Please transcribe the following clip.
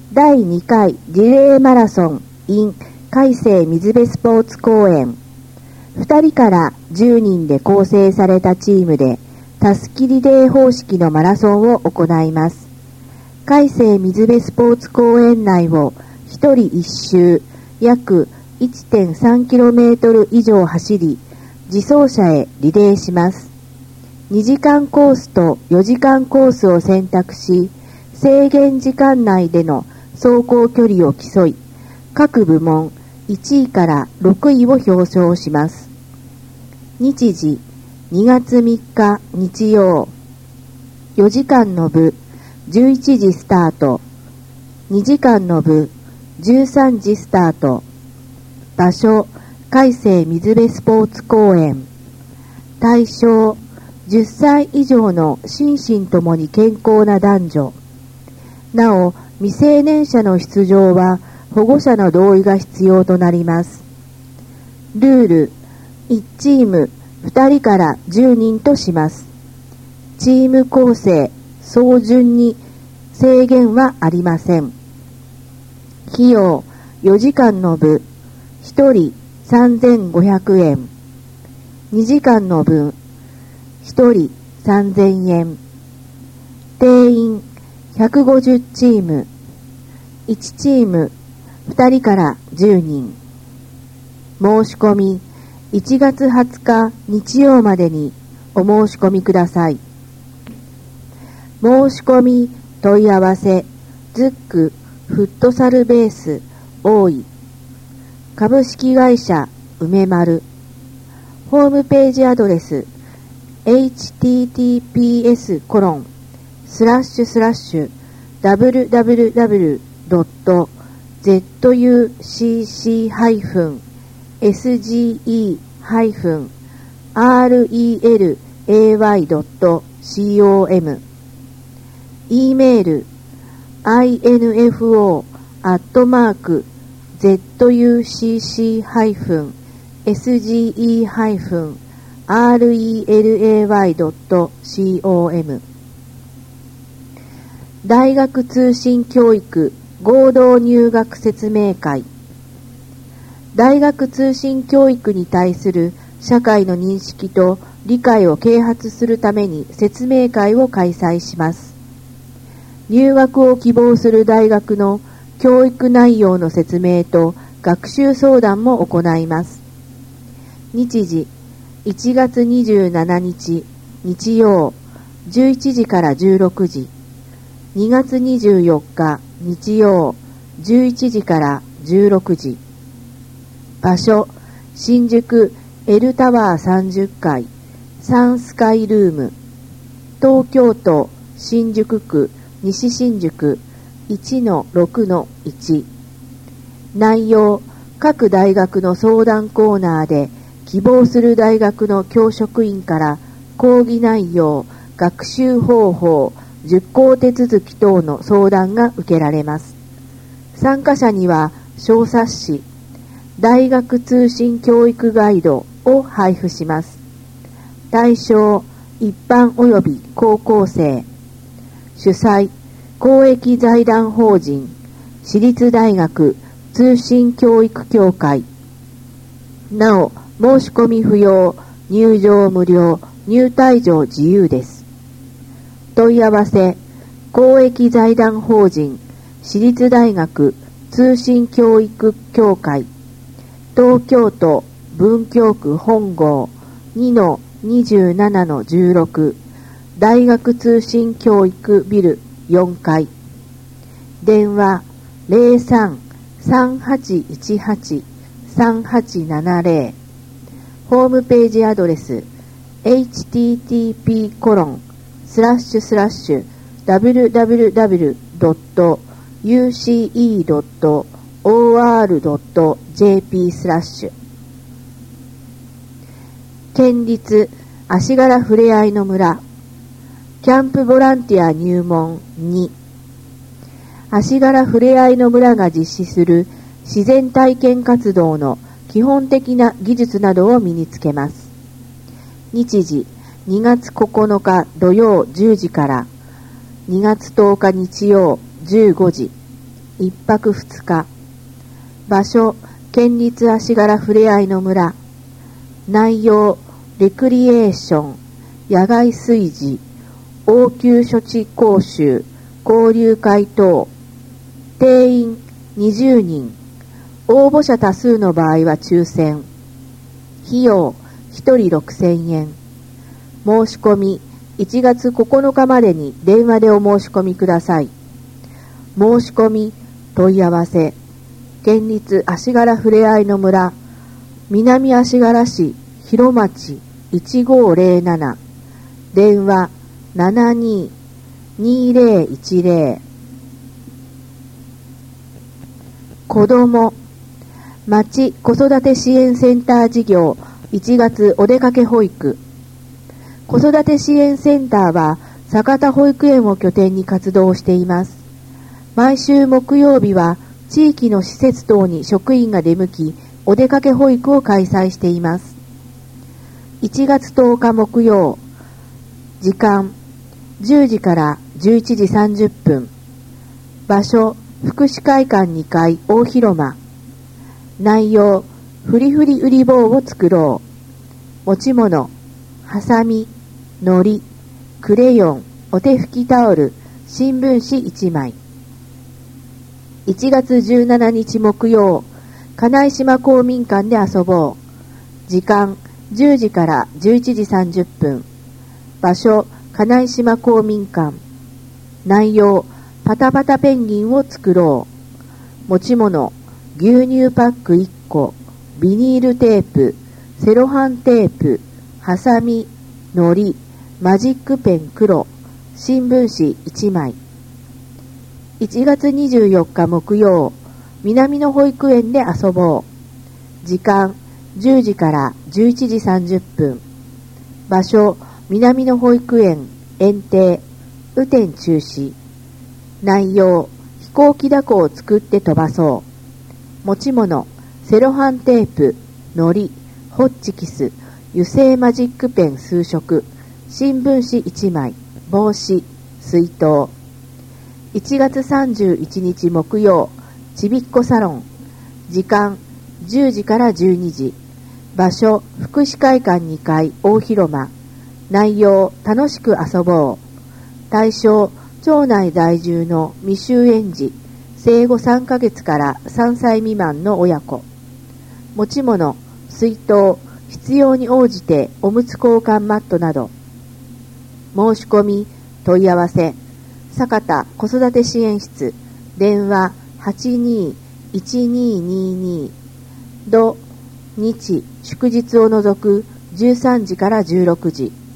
第2回リレーマラソン in 海星水辺スポーツ公園。2人から10人で構成されたチームでたすきリレー方式のマラソンを行います。海星水辺スポーツ公園内を1人1周約 1.3km 以上走り、自走者へリレーします。2時間コースと4時間コースを選択し、制限時間内での走行距離を競い、各部門1位から6位を表彰します。日時2月3日日曜。4時間の部11時スタート。2時間の部13時スタート。場所海星水辺スポーツ公園。対象10歳以上の心身ともに健康な男女。なお未成年者の出場は保護者の同意が必要となります。ルール1チーム2人から10人とします。チーム構成総順に制限はありません。費用4時間の部1人3500円。2時間の分1人3000円。定員150チーム。1チーム2人から10人。申し込み1月20日日曜までにお申し込みください。申し込み問い合わせズックフットサルベース大井株式会社梅丸。ホームページアドレス https://www.zucc-relay.com。 e メール info@zucc-relay.com。 大学通信教育合同入学説明会。大学通信教育に対する社会の認識と理解を啓発するために説明会を開催します。入学を希望する大学の教育内容の説明と学習相談も行います。日時1月27日日曜11時から16時。2月24日日曜11時から16時。場所新宿Lタワー30階サンスカイルーム。東京都新宿区西新宿 1-6-1。内容各大学の相談コーナーで希望する大学の教職員から講義内容、学習方法、受講手続き等の相談が受けられます。参加者には小冊子大学通信教育ガイドを配布します。対象一般及び高校生。主催公益財団法人私立大学通信教育協会。なお申し込み不要、入場無料、入退場自由です。問い合わせ公益財団法人私立大学通信教育協会東京都文京区本郷 2-27-16 大学通信教育ビル4階。電話 03-3818-3870。ホームページアドレス http://www.uce.or.jp/ 県立足柄ふれあいの村キャンプボランティア入門2。足柄ふれあいの村が実施する自然体験活動の基本的な技術などを身につけます。日時2月9日土曜10時から2月10日日曜15時。 1泊2日。場所、県立足柄ふれあいの村。内容、レクリエーション、野外炊事、応急処置講習、交流会等。定員20人。応募者多数の場合は抽選。費用1人6000円。申し込み1月9日までに電話でお申し込みください。申し込み問い合わせ、県立足柄ふれあいの村、南足柄市広町1507、電話72-2010。子ども町子育て支援センター事業1月お出かけ保育。子育て支援センターは酒田保育園を拠点に活動しています。毎週木曜日は地域の施設等に職員が出向き、お出かけ保育を開催しています。1月10日木曜、時間10時から11時30分。場所、福祉会館2階大広間。内容、ふりふりうり棒を作ろう。持ち物、ハサミ、のり、クレヨン、お手拭きタオル、新聞紙1枚。1月17日木曜、金井島公民館で遊ぼう。時間10時から11時30分。場所、金井島公民館。内容、パタパタペンギンを作ろう。持ち物、牛乳パック1個、ビニールテープ、セロハンテープ、ハサミ、のり、マジックペン黒、新聞紙1枚。1月24日木曜、南の保育園で遊ぼう。時間10時から11時30分。場所、南の保育園、園庭、雨天中止。内容、飛行機だこを作って飛ばそう。持ち物、セロハンテープ、のり、ホッチキス、油性マジックペン数色、新聞紙1枚、帽子、水筒。1月31日木曜、ちびっこサロン。時間10時から12時。場所、福祉会館2階大広間。内容、楽しく遊ぼう。対象、町内在住の未就園児、生後3ヶ月から3歳未満の親子。持ち物、水筒、必要に応じておむつ交換マットなど。申し込み、問い合わせ、酒田子育て支援室、電話82-1222、土、日、祝日を除く13時から16時。